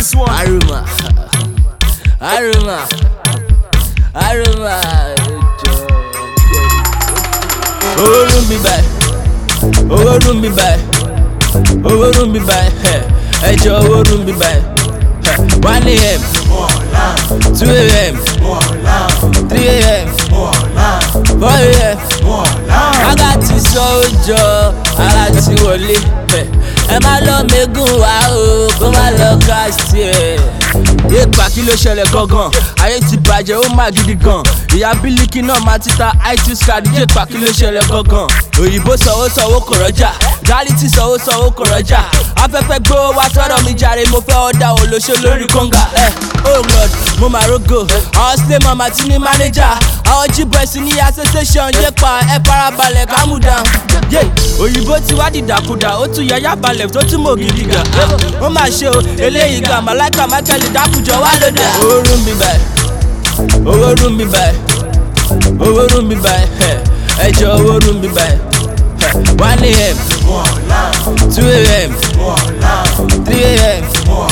this one. Aroma. Owó ló ń bí báyìí, owó ló ń bí báyìí, owó ló ń bí báyìí, ẹjọ́ owó ló ń bí báyìí. 1 AM, 2 AM, 3 AM, 4 AM. Aga ti sọ ọjọ́, ara ti wọlé. Ẹ má lọ mẹ́gùn wá o, kó má lọ kásì ẹ̀. Yéèpà kí ló ṣẹlẹ̀ gangan? Ayé ti bàjẹ́ ó má gidi gan. Ìyá Bílíkì náà máa ti ta iTunes card. Yéèpà kí ló ṣẹlẹ̀ gangan? Òyìnbó sanwó kò rọ́jà, Gálítì sanwó kò rọ́jà. Afẹ́fẹ́ gbówó wá sọ́dọ̀ mi jàre, mo fẹ́ ọ̀dà olóṣó lórí kọ́ńgà. Oh Lord, mo máa rógò. Àwọn sílé màmá ti ní mánéjà. Àwọn G-boys ní association. Yéèpà ẹ farabalẹ̀ calm down. Òyìnbó ti wá dìdàkudà, ó tún yàyà balẹ̀ tó tún mọ̀ gidi gà. Ó máa ṣe o, eléyìí gà, Màláìkà Michael dákújọ wá lóde. Owó rú mi báyìí, owó rú mi báyìí, owó rú mi báyìí, ẹjọ́ owó rú mi báyìí. 1 AM, 2 AM, 3 AM,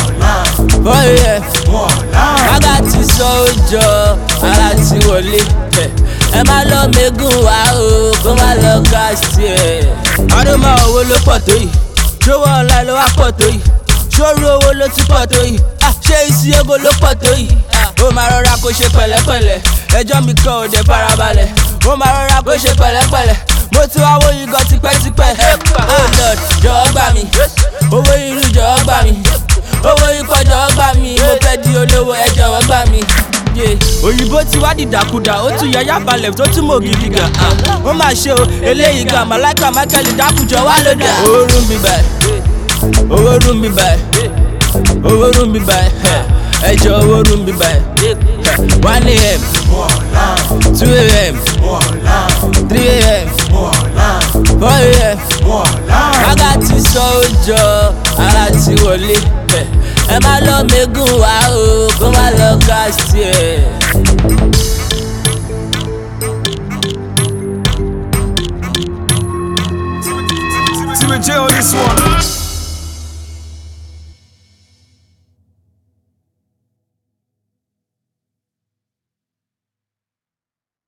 4 AM. Aga ti sọ ọjọ́, ara ti wọlé. Ẹ má lọ mẹ́gùn wá o, kó má lọ kásì ẹ̀. Ọdún máa owó ló pọ̀ tó yìí, ṣówó ọ̀la ló wá pọ̀ tó yìí, ṣóòrù owó ló ti pọ̀ tó yìí, ṣé isi ego ló pọ̀ tó yìí. Ó máa rọra kó ṣe pẹ̀lẹ́pẹ̀lẹ́, ẹjọ́ mi kan ò dé farabalẹ̀. Ó máa rọra kó ṣe pẹ̀lẹ́pẹ̀lẹ́, mo ti wá owó yìí gan tipẹ́tipẹ́. Oh Lord, jọ̀wọ́ gbà mí, owó irú jọ̀wọ́ gbà mí, owó ikọ̀ jọ̀wọ́ gbà mí, mo fẹ́ di olówó ẹ jọ̀wọ́ gbà mí. Òyìnbó ti wá dìdàkudà, ó tún yàyà balẹ̀ tó tún mọ̀ gidi gà. Ó máa ṣe o, eléyìí gà, Màláìkà Michael dákújọ wá lóde. Owó rú mi báyìí, owó rú mi báyìí, owó rú mi báyìí, ẹjọ́ owó rú mi báyìí. 1 AM, 2 AM, 3 AM, 4 AM. Aga ti sọ ọjọ́, ara ti wọlé. Ẹ má lọ mẹ́gùn wá o, kó má lọ kásì ẹ̀. Timmy J on this one.